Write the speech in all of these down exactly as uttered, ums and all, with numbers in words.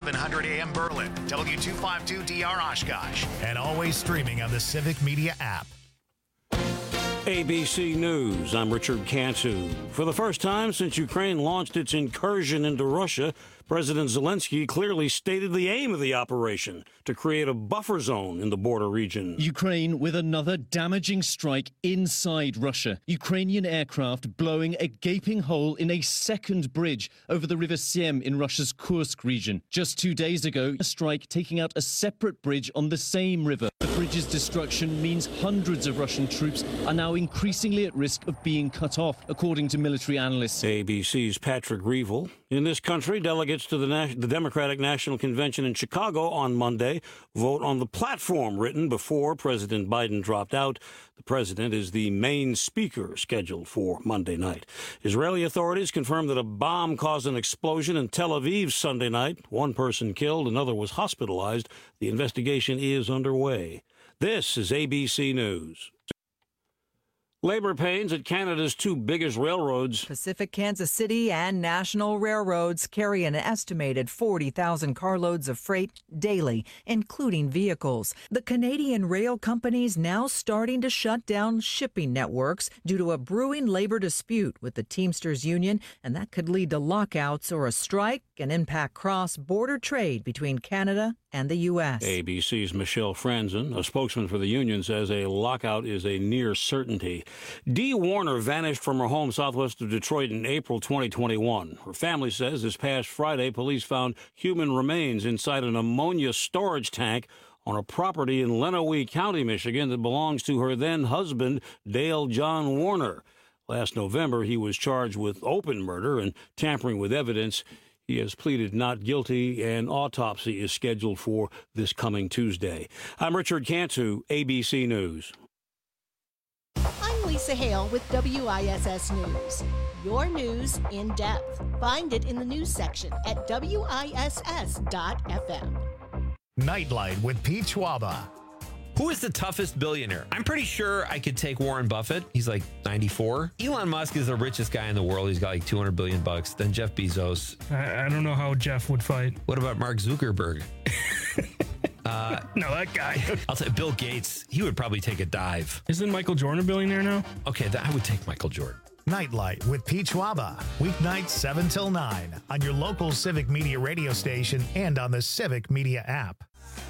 eleven hundred A M Berlin, W two fifty-two D R Oshkosh, and always streaming on the Civic Media app. A B C News, I'm Richard Cantu. For the first time since Ukraine launched its incursion into Russia, President Zelensky clearly stated the aim of the operation, to create a buffer zone in the border region. Ukraine with another damaging strike inside Russia. Ukrainian aircraft blowing a gaping hole in a second bridge over the River Siem in Russia's Kursk region. Just two days ago, a strike taking out a separate bridge on the same river. The bridge's destruction means hundreds of Russian troops are now increasingly at risk of being cut off, according to military analysts. A B C's Patrick Reevell. In this country, delegates to the, Nas- the Democratic National Convention in Chicago on Monday vote on the platform written before President Biden dropped out. The president is the main speaker scheduled for Monday night. Israeli authorities confirmed that a bomb caused an explosion in Tel Aviv Sunday night. One person killed, another was hospitalized. The investigation is underway. This is A B C News. Labor pains at Canada's two biggest railroads. Pacific Kansas City and National Railroads carry an estimated forty thousand carloads of freight daily, including vehicles. The Canadian rail companies now starting to shut down shipping networks due to a brewing labor dispute with the Teamsters Union, and that could lead to lockouts or a strike and impact cross-border trade between Canada and the U S. A B C's Michelle Franzen, a spokesman for the union, says a lockout is a near certainty. Dee Warner vanished from her home southwest of Detroit in April twenty twenty-one. Her family says this past Friday, police found human remains inside an ammonia storage tank on a property in Lenawee County, Michigan, that belongs to her then-husband, Dale John Warner. Last November, he was charged with open murder and tampering with evidence. He has pleaded not guilty, and autopsy is scheduled for this coming Tuesday. I'm Richard Cantu, A B C News. I'm Lisa Hale with W I S S News. Your news in depth. Find it in the news section at W I S S dot F M. Nightlight with Pete Schwaba. Who is the toughest billionaire? I'm pretty sure I could take Warren Buffett. He's like ninety-four. Elon Musk is the richest guy in the world. He's got like two hundred billion bucks. Then Jeff Bezos. I, I don't know how Jeff would fight. What about Mark Zuckerberg? uh, no, that guy. I'll say Bill Gates. He would probably take a dive. Isn't Michael Jordan a billionaire now? Okay, that, I would take Michael Jordan. Nightlight with Pete Schwaba. Weeknights seven till nine on your local Civic Media radio station and on the Civic Media app.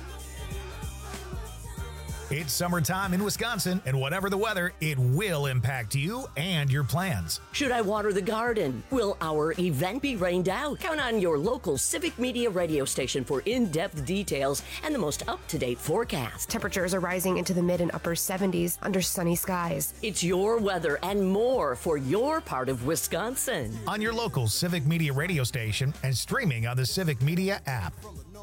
It's summertime in Wisconsin, and whatever the weather, it will impact you and your plans. Should I water the garden? Will our event be rained out? Count on your local Civic Media radio station for in-depth details and the most up-to-date forecast. Temperatures are rising into the mid and upper seventies under sunny skies. It's your weather and more for your part of Wisconsin. On your local Civic Media radio station and streaming on the Civic Media app.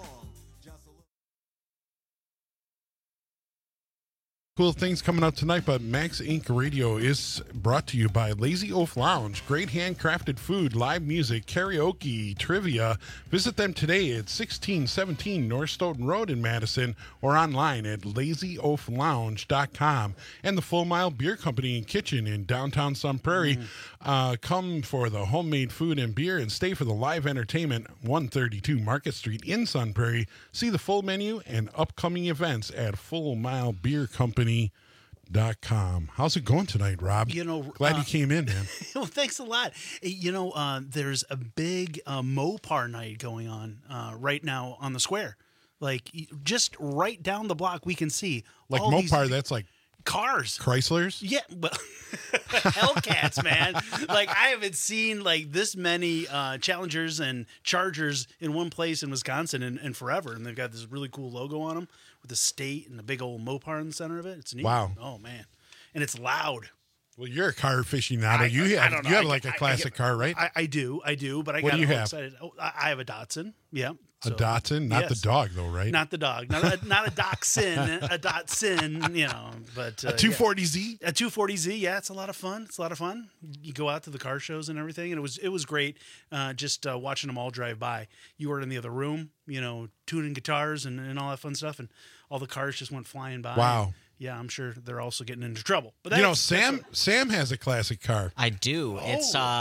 Cool things coming up tonight, but Max Incorporated. Radio is brought to you by Lazy Oaf Lounge. Great handcrafted food, live music, karaoke, trivia. Visit them today at sixteen seventeen North Stoughton Road in Madison or online at lazy oaf lounge dot com. And the Full Mile Beer Company and Kitchen in downtown Sun Prairie. Mm. Uh, come for the homemade food and beer and stay for the live entertainment, one thirty-two Market Street in Sun Prairie. See the full menu and upcoming events at Full Mile Beer Company. Dot com. How's it going tonight, Rob? You know, glad uh, you came in, man. Well, thanks a lot. You know, uh, there's a big uh, Mopar night going on uh, right now on the square. Like just right down the block, we can see like all Mopar. These that's like cars, Chryslers. Yeah, well, Hellcats, man. Like I haven't seen like this many uh, Challengers and Chargers in one place in Wisconsin in, in forever, and they've got this really cool logo on them. The state and the big old Mopar in the center of it. It's neat. Wow. Oh man. And it's loud. Well, you're a car aficionado. I, you have, I don't know. you have I, like a I, classic I, car, right? I, I do. I do. But I what got do you all have? excited. Oh, I have a Datsun. Yeah. So, a Datsun? Not yes. the dog, though, right? Not the dog. Not a, not a Dachshund. A Datsun, you know. But uh, a two forty Z? Yeah. A two forty Z, yeah. It's a lot of fun. It's a lot of fun. You go out to the car shows and everything, and it was it was great uh, just uh, watching them all drive by. You were in the other room, you know, tuning guitars and, and all that fun stuff, and all the cars just went flying by. Wow. Yeah, I'm sure they're also getting into trouble. But you know, Sam Sam has a classic car. I do. Oh. It's uh,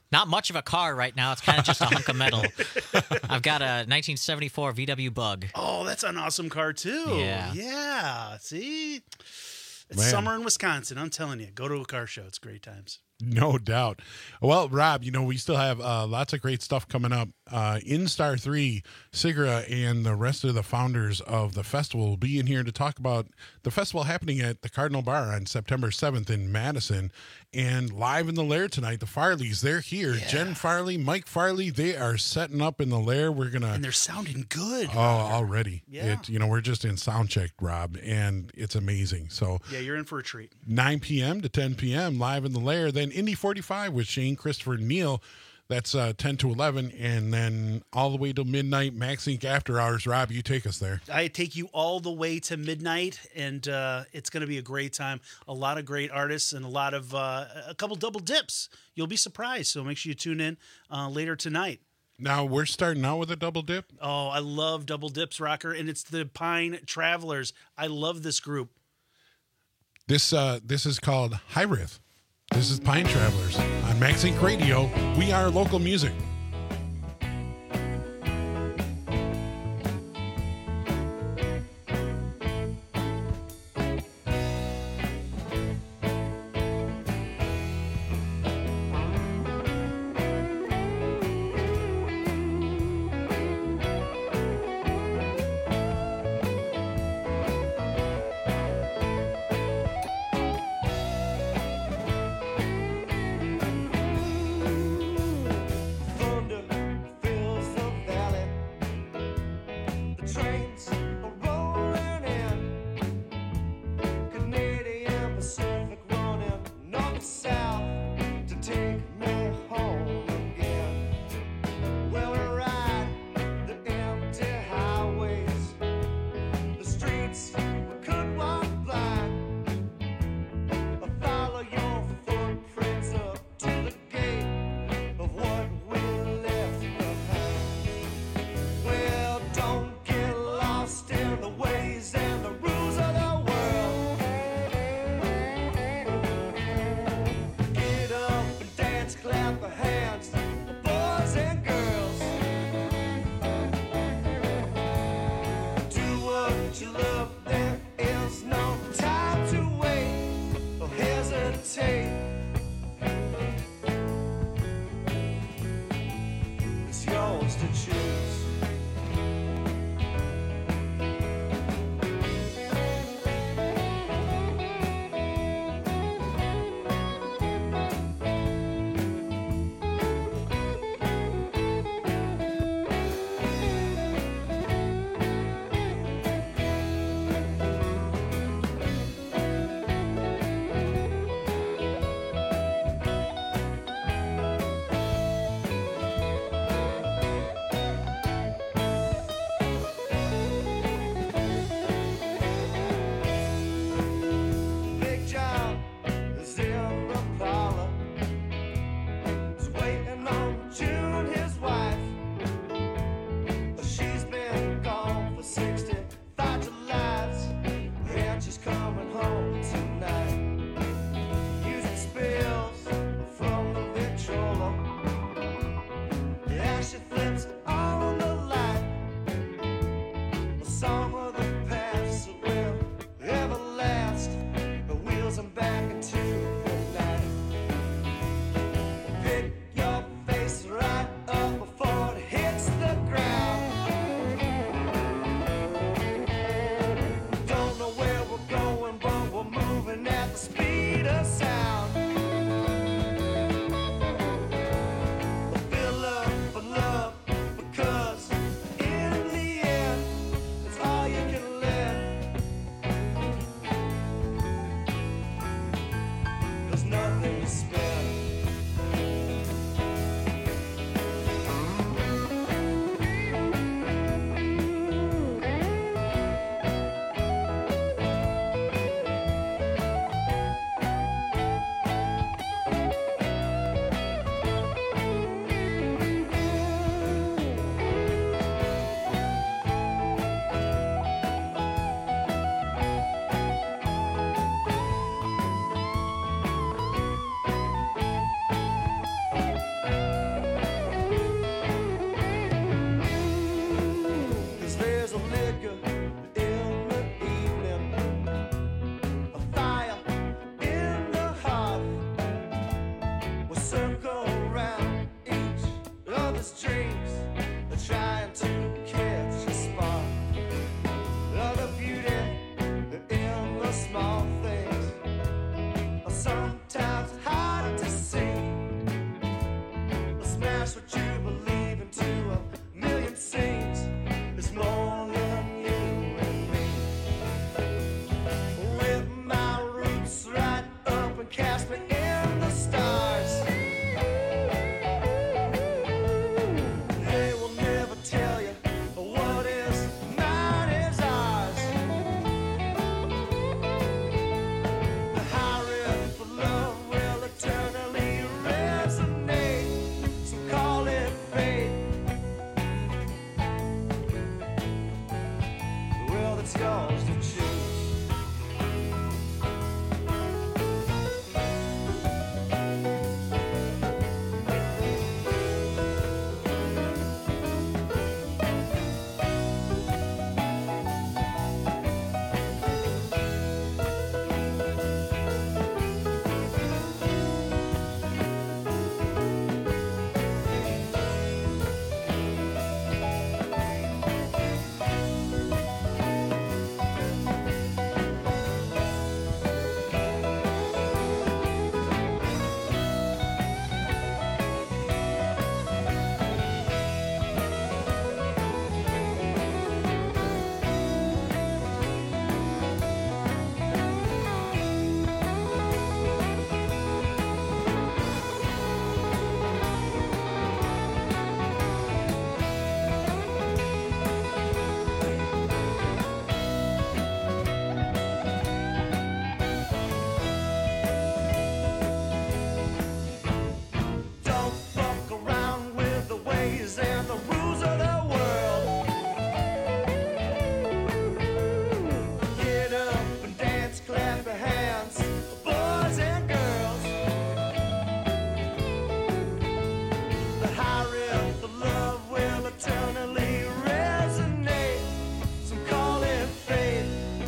Not much of a car right now. It's kind of just a hunk of metal. I've got a nineteen seventy-four V W Bug. Oh, that's an awesome car, too. Yeah. Yeah. See? It's Man. summer in Wisconsin. I'm telling you. Go to a car show. It's great times. No doubt. Well, Rob, you know, we still have uh, lots of great stuff coming up. Uh, in Star three, Sigra and the rest of the founders of the festival will be in here to talk about the festival happening at the Cardinal Bar on September seventh in Madison. And live in the Lair tonight, the Farleys, they're here. Yeah. Jen Farley, Mike Farley, they are setting up in the Lair. We're going to... And they're sounding good. Oh, already. Yeah. It, you know, we're just in sound check, Rob, and it's amazing. So yeah, you're in for a treat. nine p.m. to ten p.m. live in the Lair. Then Indy forty-five with Shane Christopher Neal. That's uh, ten to eleven. And then all the way to midnight, Max Incorporated After Hours. Rob, you take us there. I take you all the way to midnight, and uh, it's going to be a great time. A lot of great artists and a lot of, uh, a couple double dips. You'll be surprised. So make sure you tune in uh, later tonight. Now, we're starting out with a double dip. Oh, I love double dips, Rocker. And it's the Pine Travelers. I love this group. This, uh, this is called High Riff. This is Pine Travelers on Max Incorporated Radio. We are local music. Well, don't get lost liquor in the evening, a fire in the hearth. We'll circle around each other's dreams, trying to catch a spark of the beauty in the small things. Sometimes hard to see. Smash what you believe into a million scenes. It's more than you and me. With my roots right up and cast me in the stars. They will never tell you what is mine is ours. The high riff for love will eternally resonate. So call it fate. Well, it's yours to choose. Don't fuck around with the ways and the rules of the world. Get up and dance, clap your hands, boys and girls. The high riff of love will eternally resonate. So call it fate.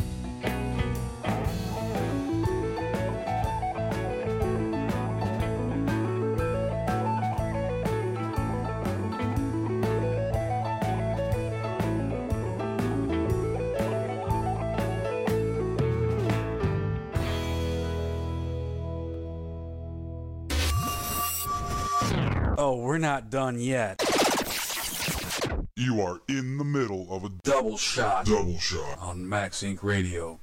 Oh, we're not done yet. You are in the middle of a Double shot. Double shot. On Max Inc Radio.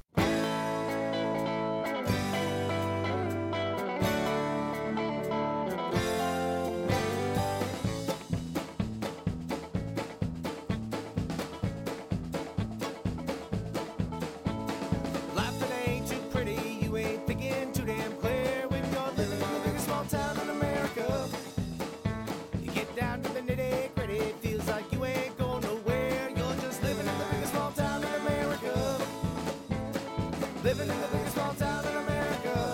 Life that ain't too pretty, you ain't thinking too damn clear. When you're living in the biggest small town in America, you get down to the nitty gritty, feels like you ain't going nowhere. You're just living in the biggest small town in America. Living in the biggest small town in America.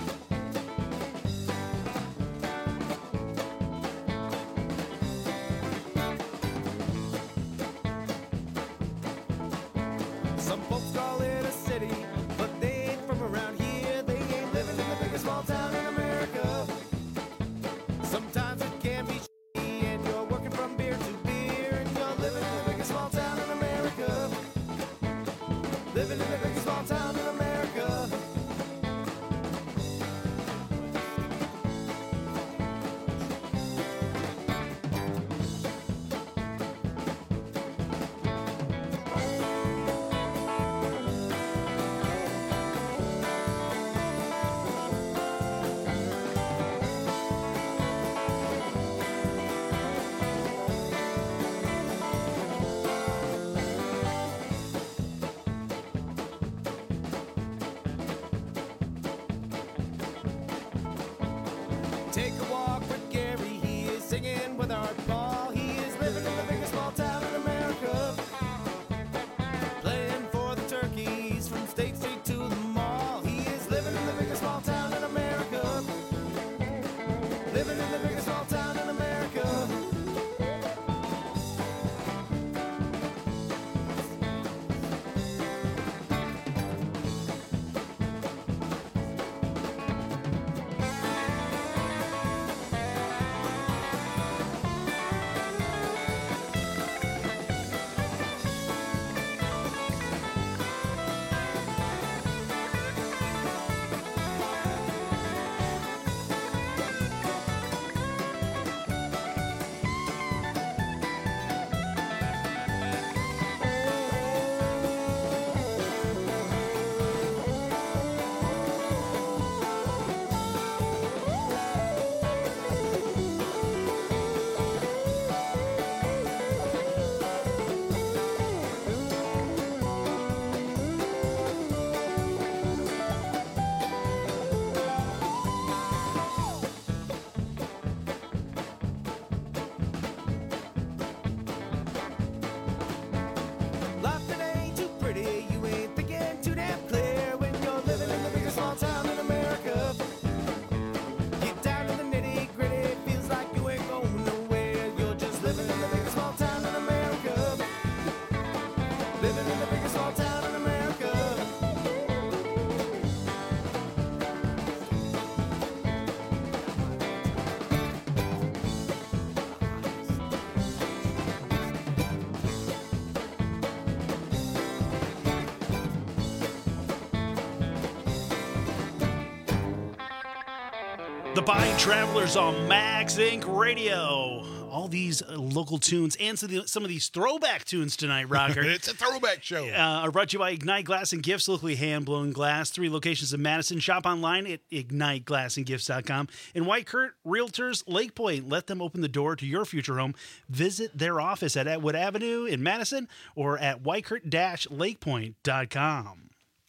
Some folks call it a city, but they ain't from around here. They ain't living in the biggest small town in America. Sometimes it can be shitty, and you're working from beer to beer, and you're living in the biggest small town in America. Living in the biggest small town in America. Take a walk with Gary, he is singing with Art Ball. He is living in the biggest small town in America. Playing for the turkeys from State Street to the mall. He is living in the biggest small town in America. Living in the biggest small town in America. The Buying Travelers on Max Incorporated. Radio. All these uh, local tunes and some of, the, some of these throwback tunes tonight, Rocker. It's a throwback show. Uh, are brought to you by Ignite Glass and Gifts, locally hand-blown glass. Three locations in Madison. Shop online at ignite glass and gifts dot com. And White Kurt Realtors Lake Point. Let them open the door to your future home. Visit their office at Atwood Avenue in Madison or at white kurt dash lake point dot com.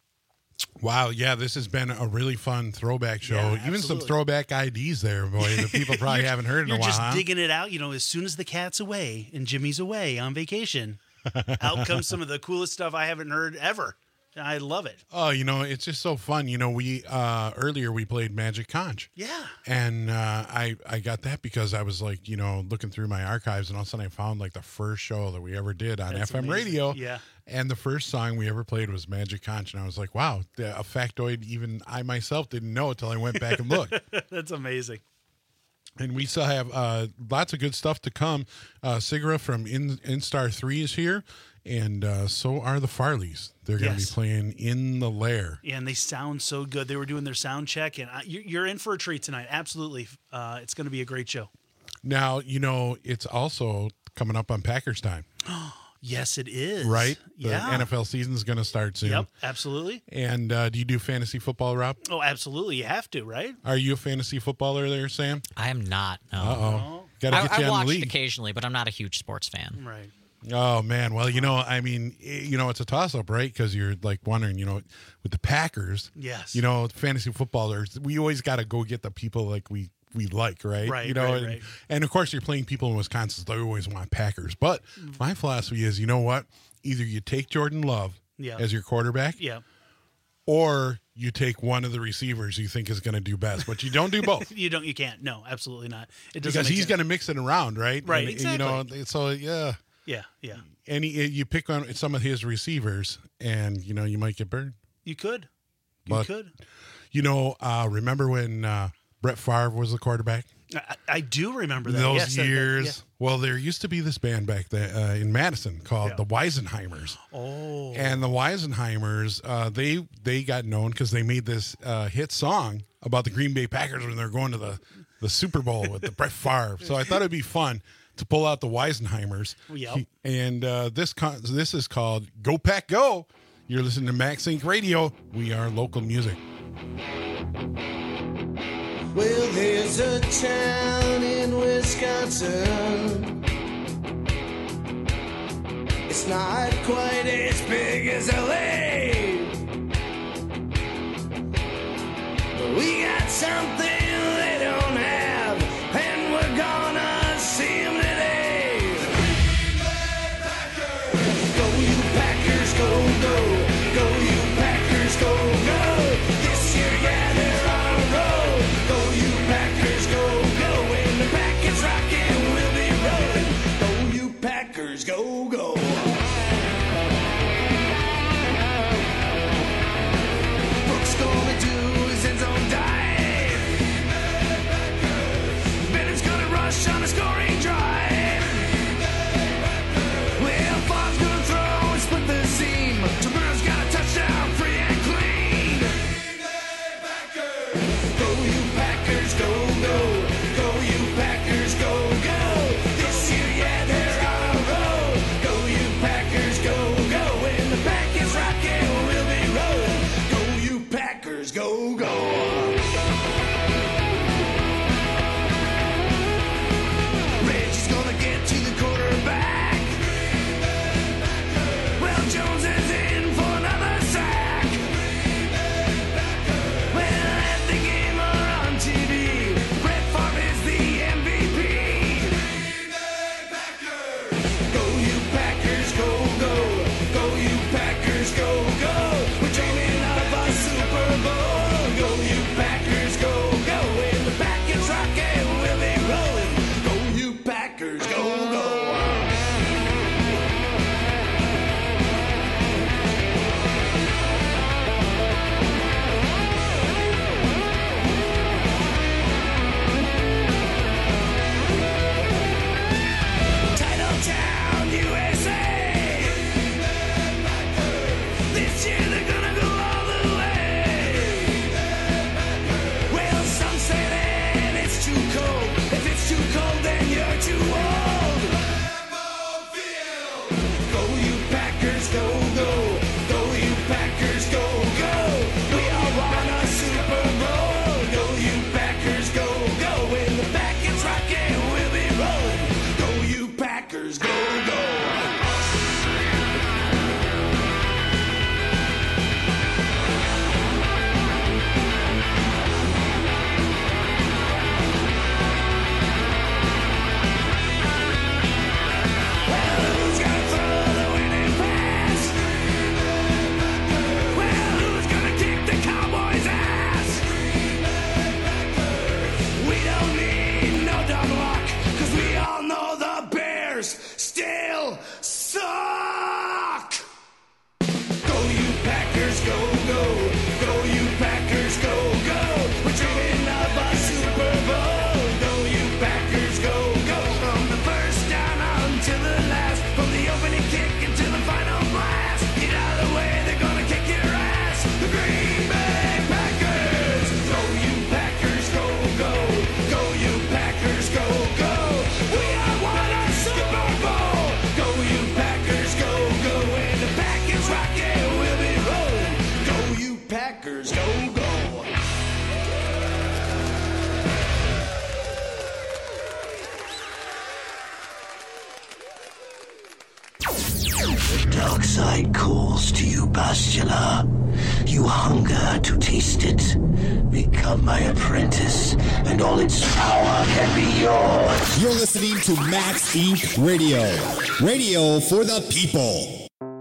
Wow, yeah, this has been a really fun throwback show. Yeah, Even some absolutely. throwback I Ds there, boy, that people probably You're- haven't heard in a You're while. just huh? digging it out, you know, as soon as the cat's away and Jimmy's away on vacation. Out comes some of the coolest stuff I haven't heard ever. I love it. Oh, you know, it's just so fun. You know, we uh earlier we played Magic Conch. Yeah. And uh I I got that because I was like, you know, looking through my archives and all of a sudden I found like the first show that we ever did on That's F M amazing. radio. Yeah. And the first song we ever played was Magic Conch. And I was like, wow, the- a factoid even I myself didn't know until I went back and looked. That's amazing. And we still have uh, lots of good stuff to come. Uh, Sigra from In Instar three is here, and uh, so are the Farleys. They're going to Yes. be playing In the Lair. Yeah, and they sound so good. They were doing their sound check, and I, you're you're in for a treat tonight. Absolutely. Uh, it's going to be a great show. Now, you know, it's also coming up on Packers time, Yes, it is. right? The Yeah. N F L season is going to start soon. Yep, absolutely. And uh, do you do fantasy football, Rob? Oh, absolutely. You have to, right? Are you a fantasy footballer there, Sam? I am not. No. Uh-oh. Got to I, get I you on watched the league. occasionally, but I'm not a huge sports fan. Right. Oh man, well, you know, I mean, eh, you know, it's a toss-up, right? Because you're like wondering, you know, with the Packers, Yes. you know, fantasy footballers, we always got to go get the people like we we like, right? Right, You know, right, and, right. and of course, you're playing people in Wisconsin, so they always want Packers. But my philosophy is, you know what? Either you take Jordan Love Yeah. as your quarterback, Yeah. or you take one of the receivers you think is going to do best, but you don't do both. You don't. You can't. No, absolutely not. It doesn't Because make he's sense. going to mix it around, right? Right, And, You know, so yeah. Yeah, yeah. And he, you pick on some of his receivers, and you know you might get burned. You could. You But could. you know, uh, remember when uh, Brett Favre was the quarterback? I, I do remember that. Those Yes, that- that- years. yeah. Well, there used to be this band back there uh, in Madison called Yeah. the Weisenheimers. Oh. And the Weisenheimers, uh, they they got known because they made this uh, hit song about the Green Bay Packers when they're going to the, the Super Bowl with the Brett Favre. So I thought it'd be fun to pull out the Weisenheimers. Yep. He- and uh, this con- this is called Go Pack Go. You're listening to Max Inc Radio. We are local music. Well, there's a town in Wisconsin. It's not quite as big as L A, but we got something they don't have, and we're gonna see 'em today. Go, you Packers, go, go. Go, you Packers, go, go. This year, yeah, they're on a roll. Go, you Packers, go, go. When the Packers rockin', we'll be rolling. Go, you Packers, go, go. Brooks gonna do his end zone dive. dark side calls to you, Bastila. You hunger to taste it. Become my apprentice, and all its power can be yours. You're listening to Max Incorporated. Radio. Radio for the people.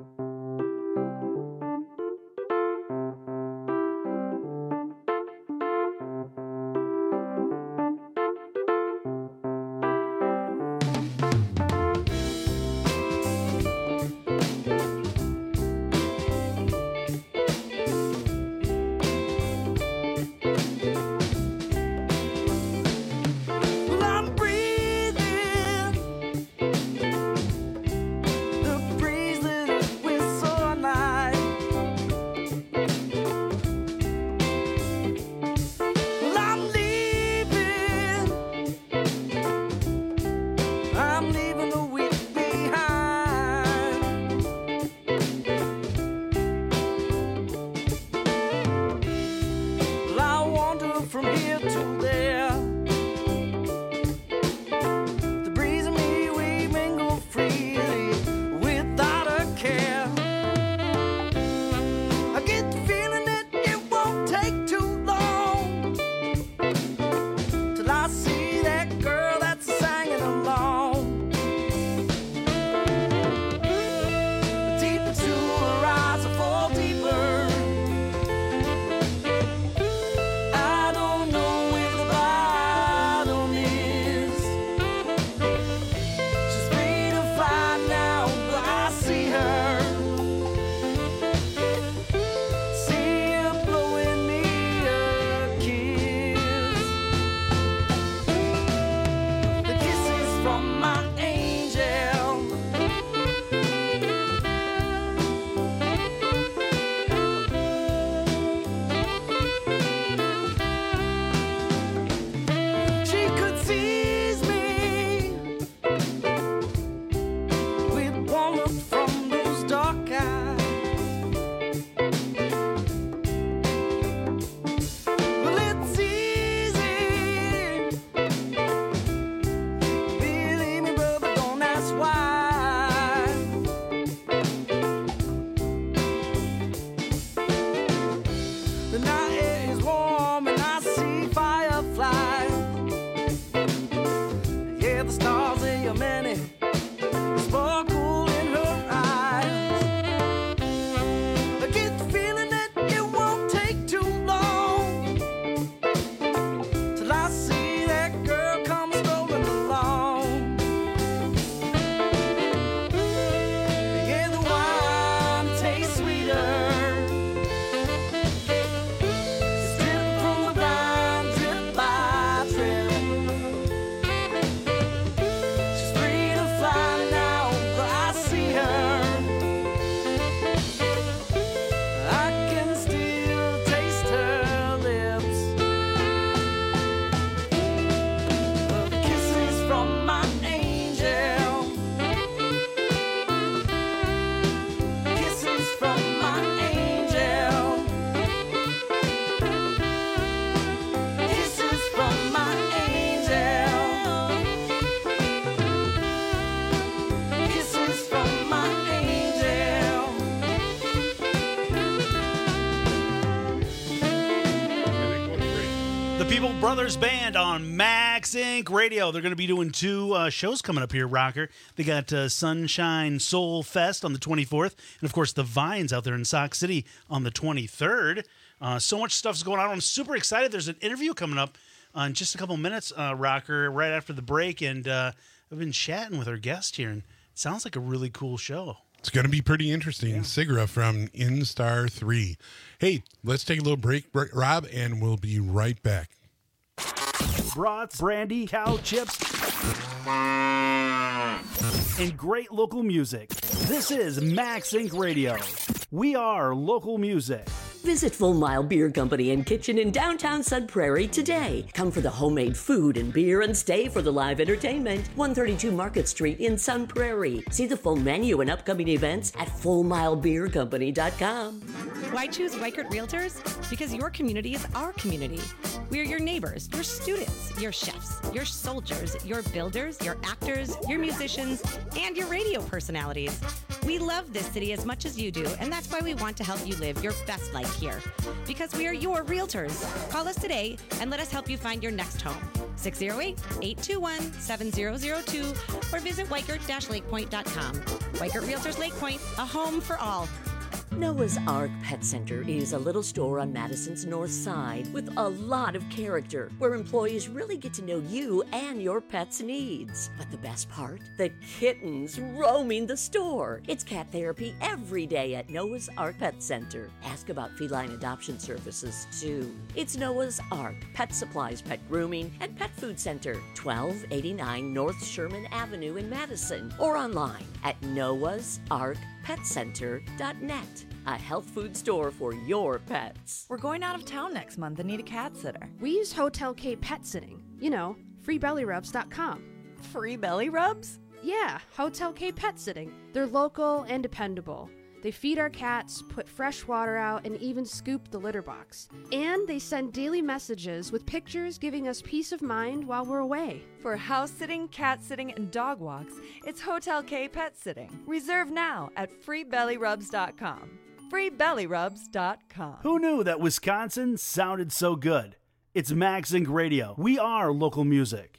People Brothers Band on Max Inc Radio. They're going to be doing two uh, shows coming up here, Rocker. They got uh, Sunshine Soul Fest on the twenty-fourth, and of course the Vines out there in Sauk City on the twenty-third. Uh, so much stuff's going on. I'm super excited. There's an interview coming up uh, in just a couple minutes, uh, Rocker, right after the break, and uh, I've been chatting with our guest here, and it sounds like a really cool show. It's going to be pretty interesting. Yeah. Sigra from Instar three. Hey, let's take a little break, Rob, and we'll be right back. Brats, brandy, cow chips, and great local music. This is Max Inc Radio. We are local music. Visit Full Mile Beer Company and Kitchen in downtown Sun Prairie today. Come for the homemade food and beer and stay for the live entertainment. one thirty-two Market Street in Sun Prairie. See the full menu and upcoming events at full mile beer company dot com. Why choose Weichert Realtors? Because your community is our community. We are your neighbors, your students, your chefs, your soldiers, your builders, your actors, your musicians, and your radio personalities. We love this city as much as you do, and that's why we want to help you live your best life here. Because we are your realtors. Call us today and let us help you find your next home. six oh eight, eight two one, seven oh oh two or visit Weichert Lake Point dot com. Weichert Realtors Lake Point, a home for all. Noah's Ark Pet Center is a little store on Madison's north side with a lot of character, where employees really get to know you and your pet's needs. But the best part? The kittens roaming the store. It's cat therapy every day at Noah's Ark Pet Center. Ask about feline adoption services, too. It's Noah's Ark Pet Supplies, Pet Grooming, and Pet Food Center, twelve eighty-nine North Sherman Avenue in Madison, or online at noahs ark pet center dot net. A health food store for your pets. We're going out of town next month and need a cat sitter. We use Hotel K Pet Sitting. You know, free belly rubs dot com. Free belly rubs? Yeah, Hotel K Pet Sitting. They're local and dependable. They feed our cats, put fresh water out, and even scoop the litter box. And they send daily messages with pictures giving us peace of mind while we're away. For house sitting, cat sitting, and dog walks, it's Hotel K Pet Sitting. Reserve now at free belly rubs dot com. free belly rubs dot com. Who knew that Wisconsin sounded so good? It's Max Inc Radio. We are local music.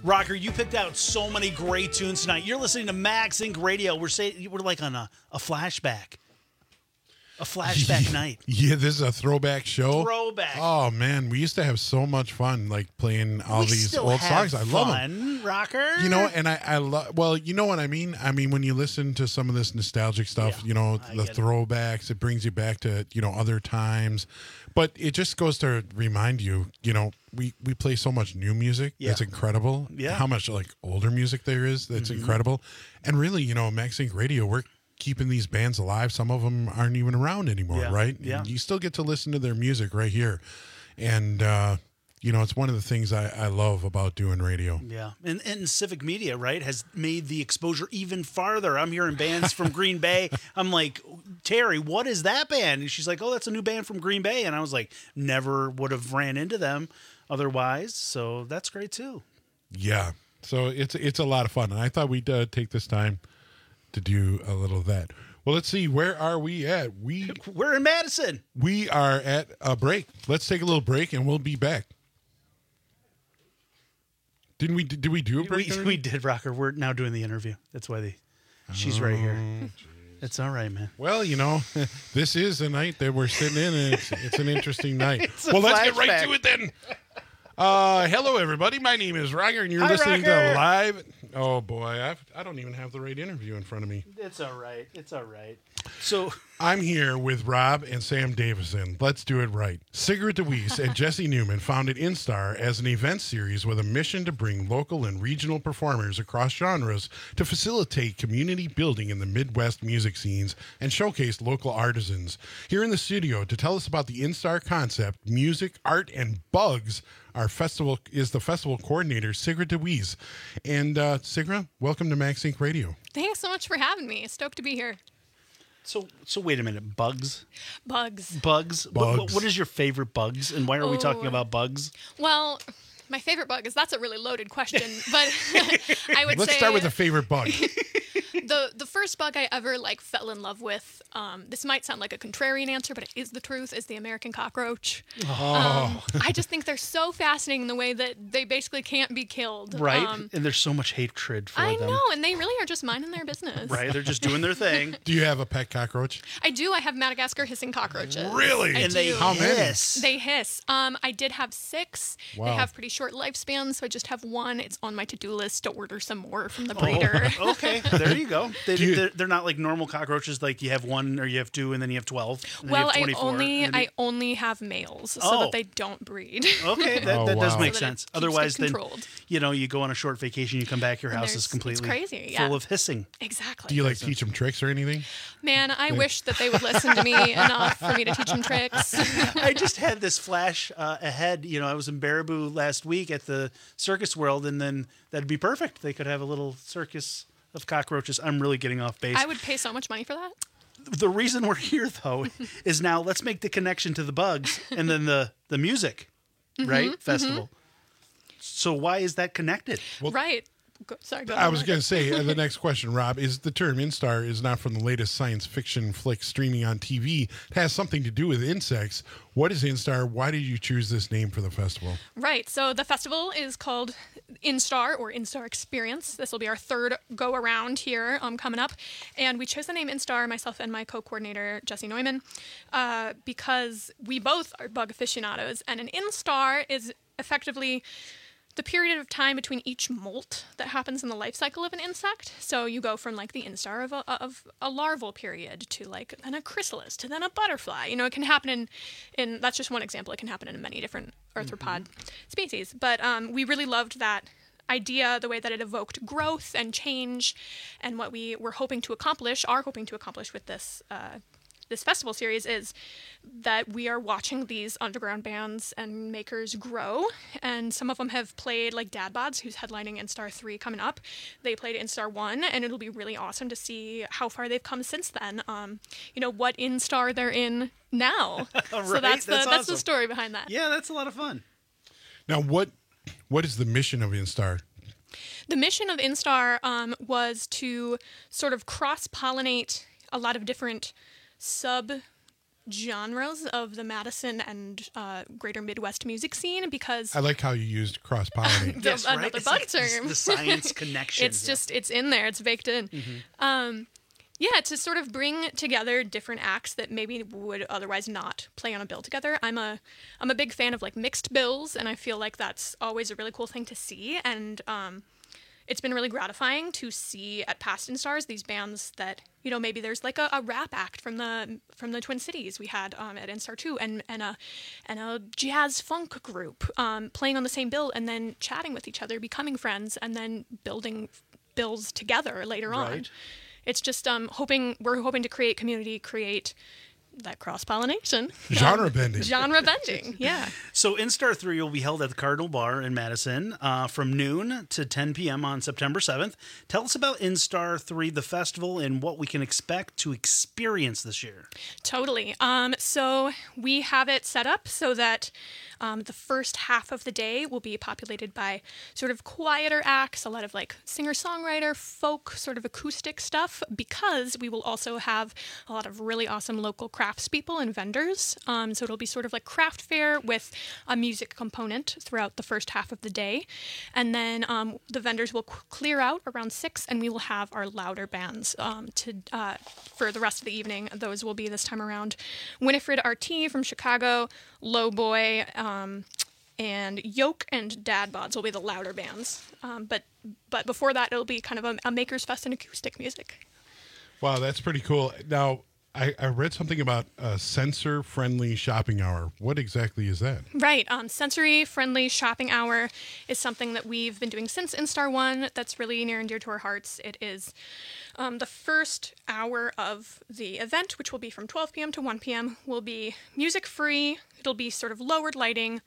Rocker, you picked out so many great tunes tonight. You're listening to Max Inc Radio. We're saying we're like on a, a flashback. A flashback night. Yeah, this is a throwback show. Throwback. Oh man, we used to have so much fun, like playing all we these still old have songs. I love them. fun, Rocker. You know, and I, I love. Well, you know what I mean. I mean, when you listen to some of this nostalgic stuff, Yeah, you know, I the get it. throwbacks, it brings you back to you know other times. But it just goes to remind you, you know, we we play so much new music. Yeah. That's incredible. Yeah. How much like older music there is. That's Mhm. incredible. And really, you know, Max Inc Radio, we're keeping these bands alive. Some of them aren't even around anymore, Yeah, right? yeah. And you still get to listen to their music right here. And, uh, you know, it's one of the things I, I love about doing radio. Yeah, and, and Civic Media, right, has made the exposure even farther. I'm hearing bands from Green Bay. I'm like, Terry, what is that band? And she's like, oh, that's a new band from Green Bay. And I was like, never would have ran into them otherwise. So that's great too. Yeah. So it's it's a lot of fun. And I thought we'd uh, take this time to do a little of that. Well, let's see. Where are we at? We We're in Madison. we are at a break. Let's take a little break, and we'll be back. Didn't we? Did we do a break? We, already? we did, Rocker. We're now doing the interview. That's why they. She's right here. It's all right, man. Well, you know, this is a night that we're sitting in, and it's, it's an interesting night. It's a Well, let's get right flashback. to it then. Uh, hello, everybody. My name is Roger, and you're Hi, listening Roger. to Live. Oh, boy. I've, I don't even have the right interview in front of me. It's all right. It's all right. So I'm here with Rob and Sam Davison. Let's do it right. Sigrid DeWeese and Jesse Newman founded Instar as an event series with a mission to bring local and regional performers across genres to facilitate community building in the Midwest music scenes and showcase local artisans. Here in the studio to tell us about the Instar concept, music, art, and bugs, our festival is the festival coordinator, Sigrid DeWeese. And uh, Sigrid, welcome to Max Inc Radio. Thanks so much for having me. Stoked to be here. So so wait a minute. Bugs? Bugs. Bugs? What- Bugs. what is your favorite bugs? And why are we talking Oh. about bugs? Well, my favorite bug is that's a really loaded question, but I would Let's say start with a favorite bug. the the first bug I ever like fell in love with. Um, this might sound like a contrarian answer, but it is the truth. Is the American cockroach. Oh. Um, I just think they're so fascinating in the way that they basically can't be killed. Right? Um, and there's so much hatred for I them. know, and they really are just minding their business. Right? They're just doing their thing. Do you have a pet cockroach? I do. I have Madagascar hissing cockroaches. Really? I And they do. How many? hiss. They hiss. Um, I did have six. Wow. They have pretty short lifespans, so I just have one. It's on my to-do list to order some more from the breeder. Oh, okay, there you go. They, Do you- they're, they're not like normal cockroaches. Like you have one or you have two, and then you have twelve. and then you Well, have I twenty-four, only and then I you- only have males so Oh. that they don't breed. Okay, that, Oh, that does wow. make So that it sense. keeps it Otherwise, then controlled. you know you go on a short vacation, you come back, your And house there's- is it's completely crazy, full yeah. of hissing. Exactly. Do you like teach them tricks or anything? Man, I wish that they would listen to me enough for me to teach them tricks. I just had this flash uh, ahead. You know, I was in Baraboo last week at the Circus World, and then that'd be perfect. They could have a little circus of cockroaches. I'm really getting off base. I would pay so much money for that. The reason we're here, though, is now let's make the connection to the bugs and then the the music, right? Mhm, Festival. So why is that connected? right. Go, sorry, go I ahead. was going to say, uh, the next question, Rob, is the term Instar is not from the latest science fiction flick streaming on T V. It has something to do with insects. What is Instar? Why did you choose this name for the festival? Right. So the festival is called Instar or Instar Experience. This will be our third go around here um, coming up. And we chose the name Instar, myself and my co coordinator, Jesse Neumann, uh, because we both are bug aficionados. And an Instar is effectively the period of time between each molt that happens in the life cycle of an insect. So you go from like the instar of a, of a larval period to like then a chrysalis to then a butterfly. You know, it can happen in, in that's just one example. It can happen in many different arthropod species. But um, we really loved that idea, the way that it evoked growth and change, and what we were hoping to accomplish, are hoping to accomplish with this uh, this festival series is that we are watching these underground bands and makers grow, and some of them have played, like Dad Bods, who's headlining Instar three coming up. They played Instar one, and it'll be really awesome to see how far they've come since then. Um, you know, what Instar they're in now. So Right, that's the that's that's the awesome. story behind that. Yeah, that's a lot of fun. Now, what what is the mission of Instar? The mission of Instar um, was to sort of cross-pollinate a lot of different sub genres of the Madison and uh, greater Midwest music scene because I like how you used cross-pollinate. the, Yes, right? another It's bug like term. the science connection, It's yeah. just it's in there. It's baked in. Mm-hmm. Um, yeah, to sort of bring together different acts that maybe would otherwise not play on a bill together. I'm a I'm a big fan of like mixed bills, and I feel like that's always a really cool thing to see. And um, it's been really gratifying to see at past Instars these bands that, you know, maybe there's like a, a rap act from the from the Twin Cities we had um, at Instar two, and and a and a jazz funk group um, playing on the same bill, and then chatting with each other, becoming friends, and then building bills together later on. Right. It's just um, hoping we're hoping to create community, create that cross pollination, Genre bending. genre bending. Yeah. So Instar three will be held at the Cardinal Bar in Madison uh, from noon to ten p.m. on September seventh. Tell us about Instar three, the festival, and what we can expect to experience this year. Totally. Um, so we have it set up so that um, the first half of the day will be populated by sort of quieter acts, a lot of like singer-songwriter, folk, sort of acoustic stuff, because we will also have a lot of really awesome local craftspeople and vendors. Um, so it'll be sort of like craft fair with a music component throughout the first half of the day. And then um, the vendors will c- clear out around six, and we will have our louder bands um, to uh, for the rest of the evening. Those will be this time around Winifred R T from Chicago, Lowboy, um, and Yoke and Dad Bods will be the louder bands. Um, but but before that, it'll be kind of a, a Maker's Fest in acoustic music. Wow, that's pretty cool. Now, I, I read something about a sensor-friendly shopping hour. What exactly is that? Right. Um, sensory-friendly shopping hour is something that we've been doing since Instar one. That's really near and dear to our hearts. It is um, the first hour of the event, which will be from twelve p.m. to one p.m., will be music-free. It'll be sort of lowered lighting,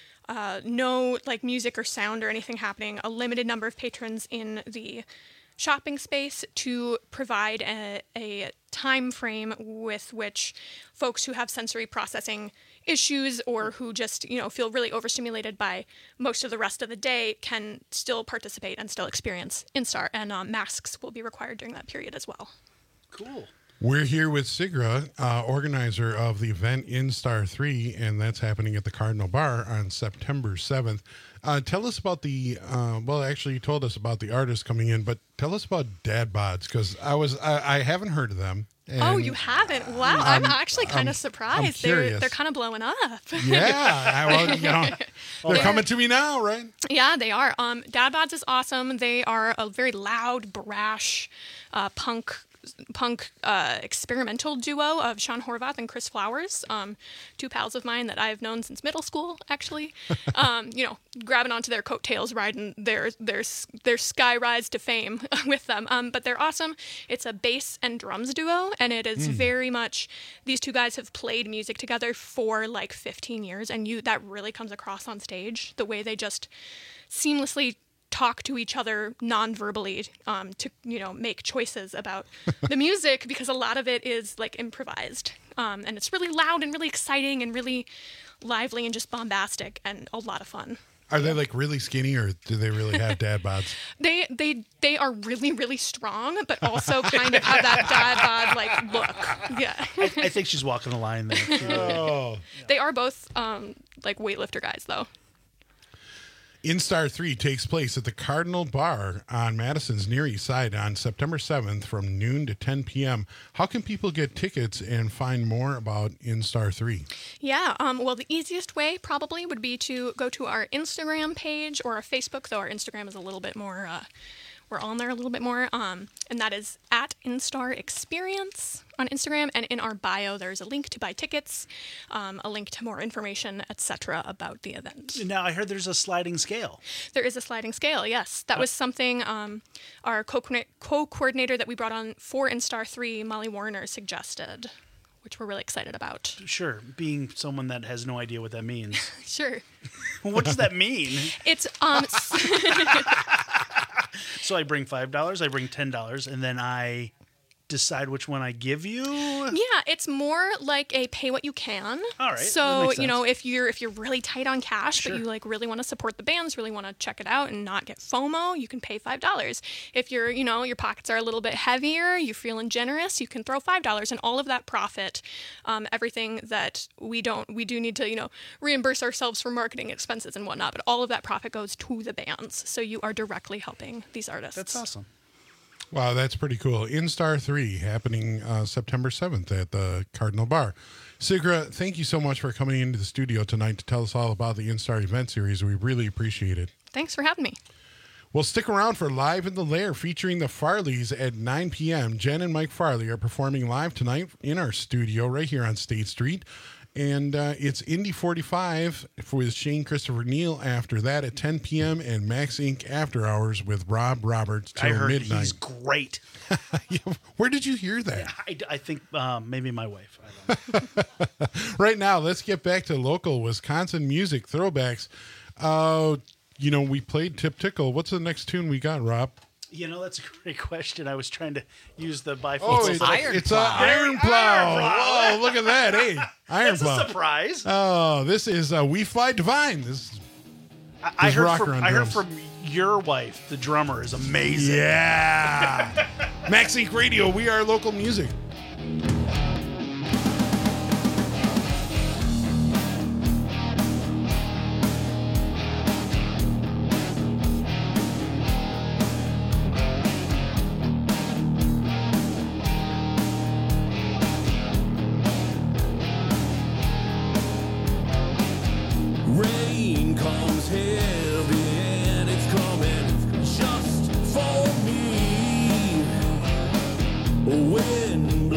uh, no like music or sound or anything happening, a limited number of patrons in the shopping space to provide a, a time frame with which folks who have sensory processing issues or who just, you know, feel really overstimulated by most of the rest of the day can still participate and still experience Instar. And um, masks will be required during that period as well. Cool. We're here with Sigra, uh, organizer of the event Instar three, and that's happening at the Cardinal Bar on September seventh. Uh, tell us about the, uh, well, actually, you told us about the artists coming in, but tell us about Dad Bods, because I was, I, I haven't heard of them. Oh, you haven't? Wow, I'm, I'm- actually kind I'm- of surprised. I'm they're curious. they're kind of blowing up. Yeah, I, well, you know, they're coming to me now, right? Yeah, they are. Um, Dad Bods is awesome. They are a very loud, brash, uh, punk punk uh, experimental duo of Sean Horvath and Chris Flowers, um, two pals of mine that I've known since middle school, actually. um, you know, grabbing onto their coattails, riding their their their sky rise to fame with them. Um, but they're awesome. It's a bass and drums duo, and it is Mm. very much. These two guys have played music together for like fifteen years, and you that really comes across on stage. The way they just seamlessly talk to each other non-verbally um, to, you know, make choices about the music, because a lot of it is like improvised. Um, and it's really loud and really exciting and really lively and just bombastic and a lot of fun. Are they like really skinny, or do they really have dad bods? They they they are really, really strong, but also kind of have that dad bod like look. Yeah. I, I think she's walking the line there. Too. Oh. They are both um, like weightlifter guys though. Instar three takes place at the Cardinal Bar on Madison's Near East Side on September seventh from noon to ten p.m. How can people get tickets and find more about Instar three? Yeah, um, well, the easiest way probably would be to go to our Instagram page or our Facebook, though our Instagram is a little bit more, uh, we're on there a little bit more, um, and that is at Instar Experience on Instagram, and in our bio there's a link to buy tickets, um, a link to more information, et cetera about the event. Now, I heard there's a sliding scale. There is a sliding scale, yes. That was something um, our co- co-coordinator that we brought on for Instar three, Molly Warner, suggested, which we're really excited about. Sure, being someone that has no idea what that means. Sure. What does that mean? It's um. So I bring five dollars, I bring ten dollars, and then I decide which one I give you? Yeah, it's more like a pay what you can. All right. So, you know, if you're if you're really tight on cash, Sure. but you like really want to support the bands, really want to check it out and not get FOMO, you can pay five dollars. If you're, you know, your pockets are a little bit heavier, you're feeling generous, you can throw five dollars, and all of that profit, um, everything that we don't, we do need to, you know, reimburse ourselves for marketing expenses and whatnot, but all of that profit goes to the bands. So you are directly helping these artists. That's awesome. Wow, that's pretty cool. Instar three happening uh, September seventh at the Cardinal Bar. Sigra, thank you so much for coming into the studio tonight to tell us all about the Instar event series. We really appreciate it. Thanks for having me. Well, stick around for Live in the Lair featuring the Farleys at nine p.m. Jen and Mike Farley are performing live tonight in our studio right here on State Street. And uh, it's Indy forty-five with Shane Christopher Neal after that at ten p.m. and Max Incorporated After Hours with Rob Roberts till I heard midnight. he's great. Where did you hear that? I, I think um, maybe my wife. I don't know. Right now, let's get back to local Wisconsin music throwbacks. Uh, you know, we played Tip Tickle. What's the next tune we got, Rob? You know, that's a great question. I was trying to use the bifocal. Oh, it's, Iron it's Plow. a Iron Plow. Whoa, look at that. Hey, Iron That's Plow. a surprise. Oh, this is uh, We Fly Divine. This is I, I this heard rocker from on I heard drums. from your wife, the drummer, is amazing. Yeah. Max Inc Radio, we are local music. Rain comes heavy and it's coming just for me. When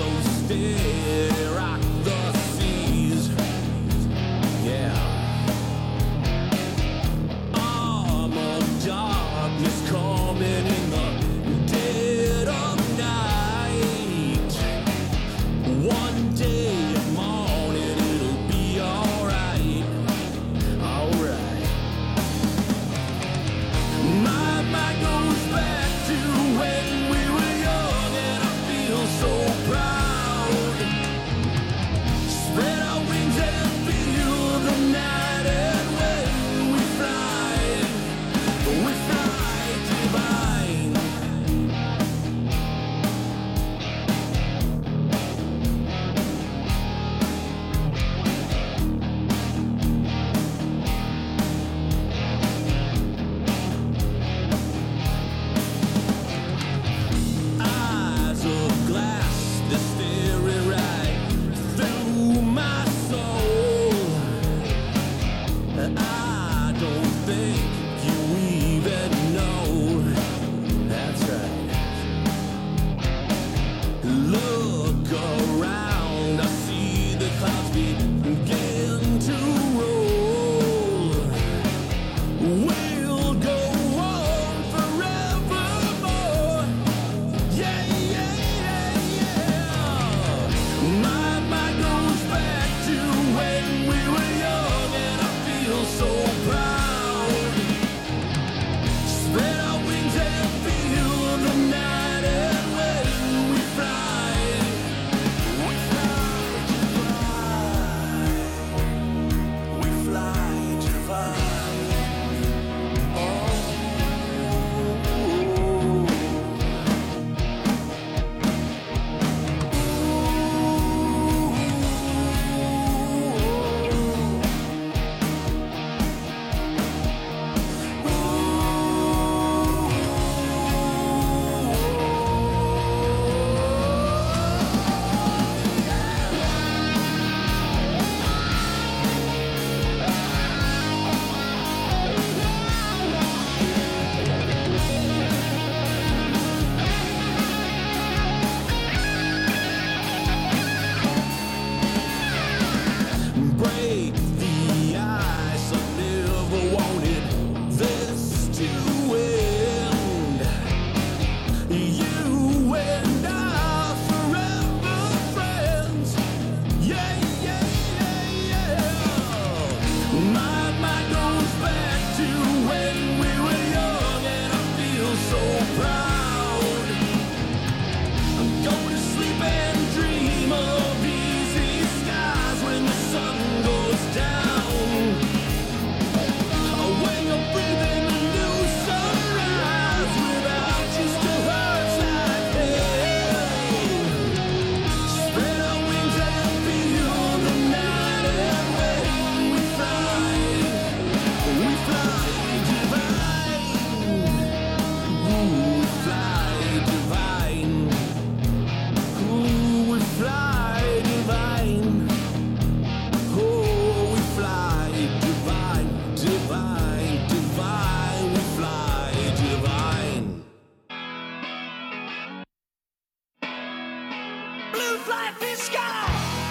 fly fish sky.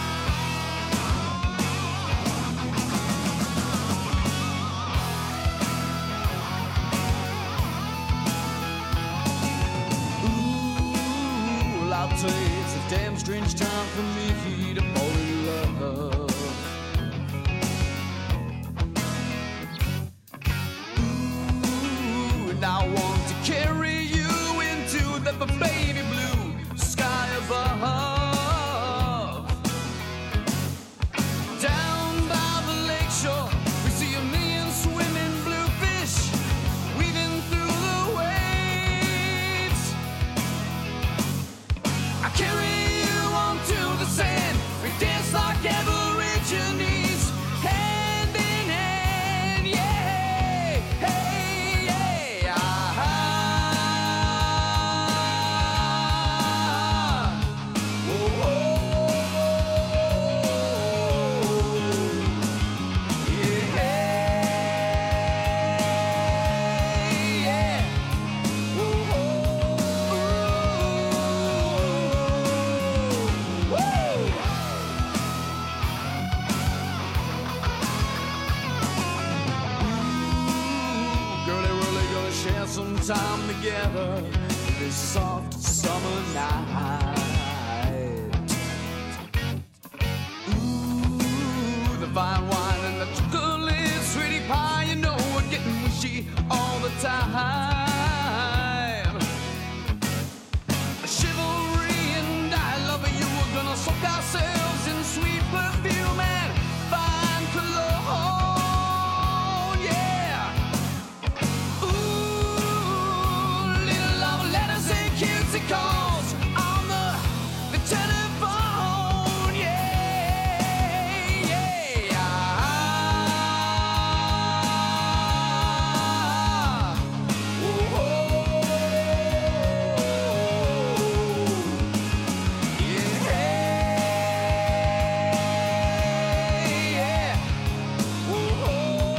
Ooh, I'll tell you, it's a damn strange time for me to fall in love. And I want to carry you into the baby blue sky above. Down by the lakeshore, we see a million swimming bluefish weaving through the waves. I carry you onto the sand, we dance like Aborigines, hand in hand, yeah, hey, yeah, ah, oh, oh, yeah, yeah, oh, oh, woo. Girl, they really gonna share some time together this soft summer night. Ooh, the fine wine and the chocolate sweetie pie, you know we're getting wishy all the time. Chivalry and I love you, we're gonna soak ourselves in sweet perfume and fine cologne, yeah. Ooh, little love letters and cutesy calls on the, the telephone, yeah, yeah. Ah, oh, oh, yeah, yeah. Oh, oh,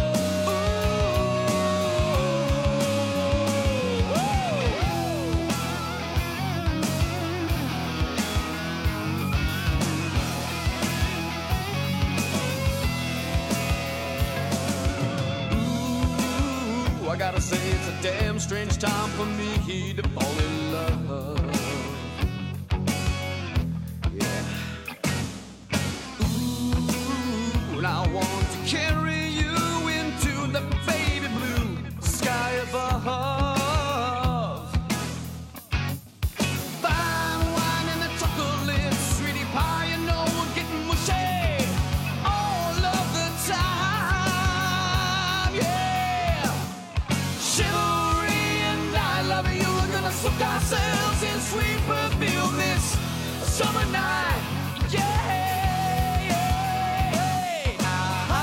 Ooh, I gotta say it's a damn strange time for me to fall in love. Yeah. Ooh, and I want to carry you into the baby blue sky above. Fine wine and the chocolate sweetie pie, you know we're getting mushy all of the time, yeah. Chivalry and I love you, we're gonna soak ourselves in sweet perfume this summer night, yeah, yeah. Ah,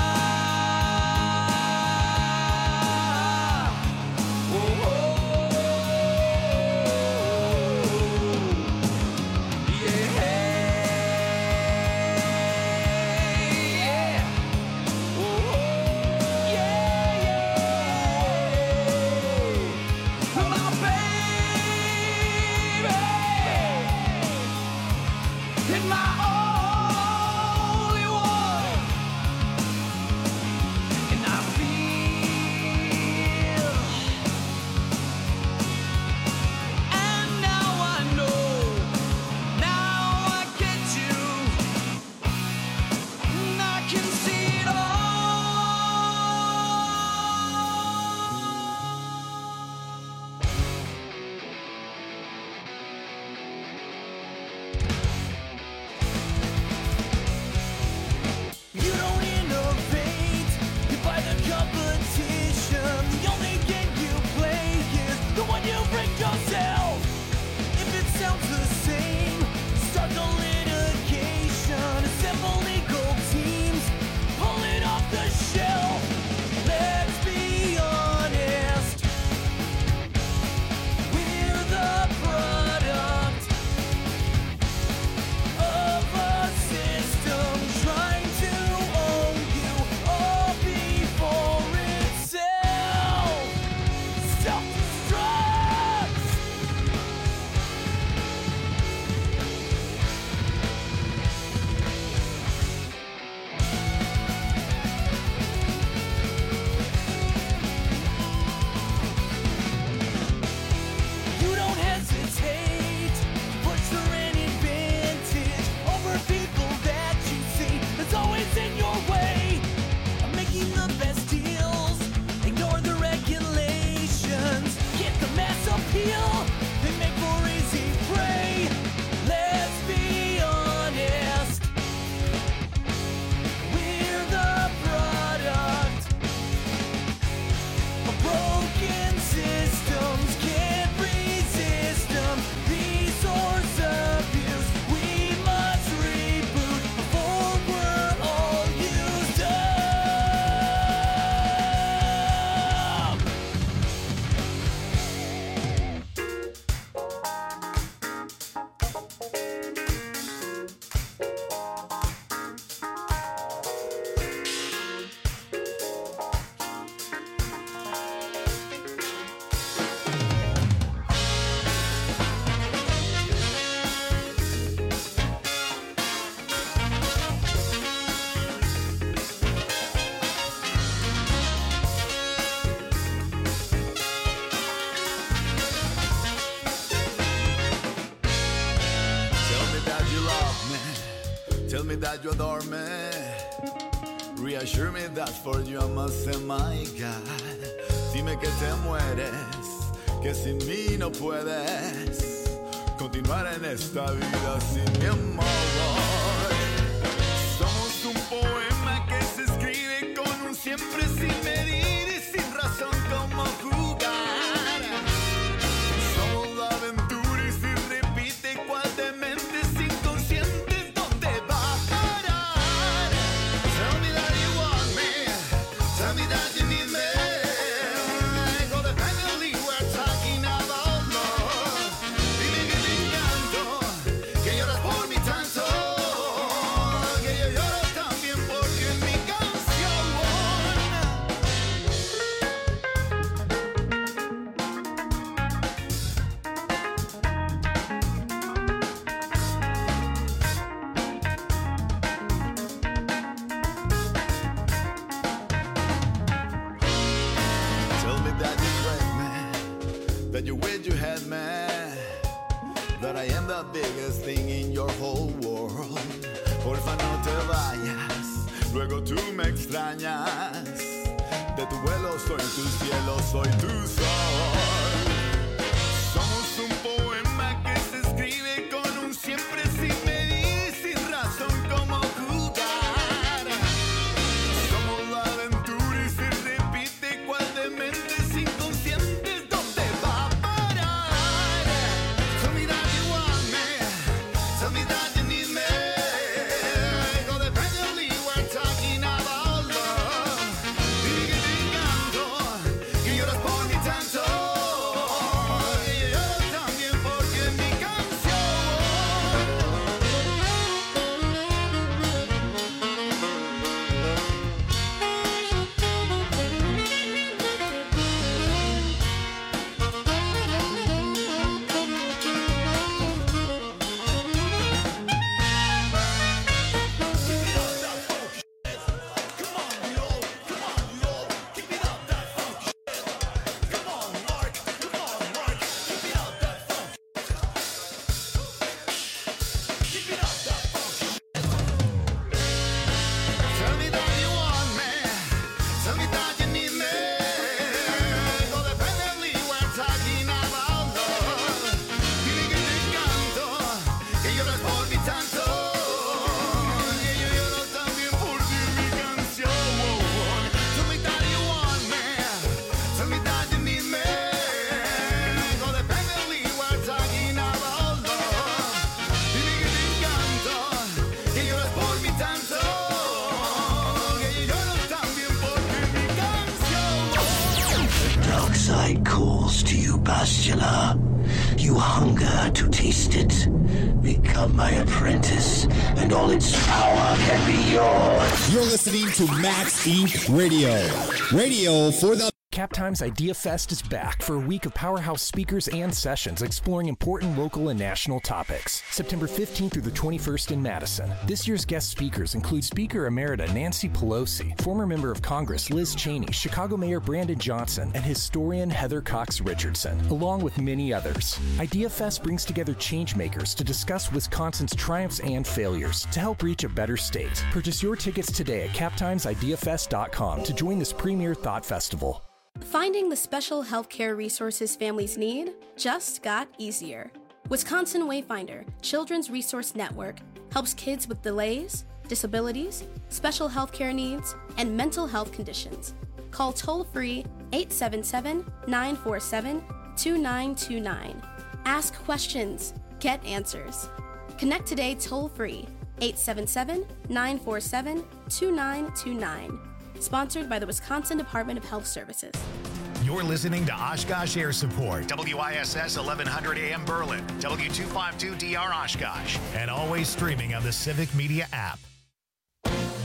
oh, oh, yeah, yeah. Oh, yeah, yeah. My baby. feel. They make for easy prey. Let's be honest. We're the product of broken systems. Can't resist them. Resource abuse. We must reboot before we're all used up. Tell me that you love me. Tell me that you adore me. Reassure me that for you I must say my God. Dime que te mueres, que sin mí no puedes continuar en esta vida sin mi amor. Somos un poema que se escribe con un siempre sin medir y sin razón como jugar. Somos la aventura y si repite cual de mentes inconscientes, ¿dónde va a parar? Tell me that you want me. Tell me that you need me. Codependently we're talking about love. Dime que te encanto, que lloras por mí tanto, que yo lloro también porque en mi canción. Tell me that you crave me, that you wish you had me, that I am the biggest thing in your whole world. Porfa no te vayas, luego tú me extrañas. De tu vuelo soy tu cielo, soy tu sol. Somos un poema que se escribe con un siempre sin medir, sin razón como jugar. Somos la aventura y se repite cual de mentes inconscientes, ¿dónde va a parar? Tell me that you want me. Tell me that you need me. Codependently we're talking about love. Dime que te encanto, que lloras por mí tanto, que yo lloro también porque en mi canción. Tell me that you want me. Tell me that you need me. Codependently we're talking about love. Dime que te encanto, que lloras por mí tanto, que yo lloro también por ti en mi canción. Tell me that you want me. Tell me that you need me. Codependently we're talking about love. Dime que te encanto, que lloras por mí tanto, que yo lloro también porque en mi canción. Dark side calls to you, Bastila. You hunger to taste it. Become my apprentice, and all its power can be yours. You're listening to Max Incorporated. Radio. Radio for the Cap Times Idea Fest is back for a week of powerhouse speakers and sessions exploring important local and national topics. September fifteenth through the twenty-first in Madison. This year's guest speakers include Speaker Emerita Nancy Pelosi, former member of Congress Liz Cheney, Chicago Mayor Brandon Johnson, and historian Heather Cox Richardson, along with many others. Idea Fest brings together changemakers to discuss Wisconsin's triumphs and failures to help reach a better state. Purchase your tickets today at cap times idea fest dot com to join this premier thought festival. Finding the special healthcare resources families need just got easier. Wisconsin Wayfinder Children's Resource Network helps kids with delays, disabilities, special healthcare needs, and mental health conditions. Call toll-free eight seven seven, nine four seven, two nine two nine. Ask questions. Get answers. Connect today toll-free eight seven seven, nine four seven, two nine two nine. Sponsored by the Wisconsin Department of Health Services. You're listening to Oshkosh Air Support, W I S S eleven hundred A M Berlin, W two fifty-two D R Oshkosh, and always streaming on the Civic Media app.